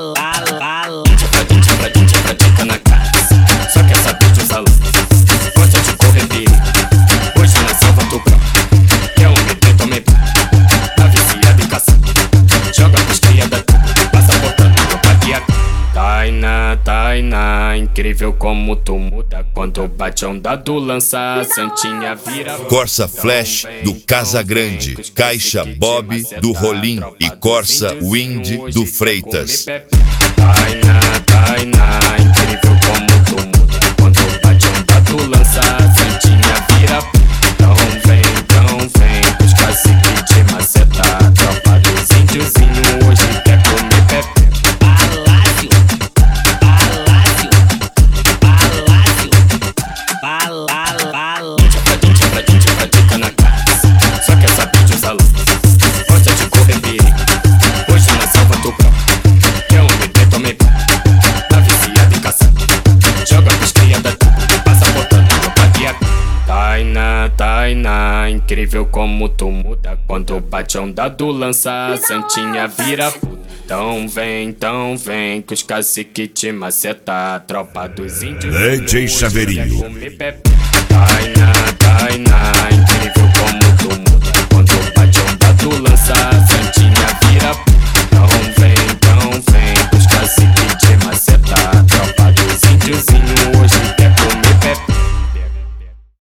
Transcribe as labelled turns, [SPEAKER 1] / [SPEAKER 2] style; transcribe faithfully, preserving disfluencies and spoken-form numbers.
[SPEAKER 1] Dica, dica, dica, dica na casa. Só quer saber de usar luz. Gosta de correr perigo. Hoje na selva tu grão. Quer um bebê, tomei pão. Tá viciado em caça. Joga pros cria da tudo. Passa botando no papiaco. Tainá, Tainá, incrível como tu muda. Quando bate a onda do lança, a Santinha vira.
[SPEAKER 2] Corsa Flash do Casa Grande, Caixa Bob do Rolim e Corsa Wind do Freitas.
[SPEAKER 1] Tainá, Tainá, incrível como tu muda. Quando bate a onda do lança, a Santinha vira. Então vem, então vem, os caciques de maceta. Tropa dos índiozinhos hoje quer comer pepe. Dica na casa, só quer saber de usar luz. Gosta de correr perigo. Hoje na selva tu grão. Quer um bebê, tomei pão. Tá viciado em caça. Joga pros cria da tudo. Passa botando no papiaco. Tainá, Tainá, incrível como tu muda. Quando bate a onda do lança, a Santinha vira puta. Então vem, então vem, que os caciques te maceta. Tropa dos índios
[SPEAKER 3] D J Chaveirinho.
[SPEAKER 1] Tainá, Tainá, incrível como tu muda. Quando bate a onda do lança, a Santinha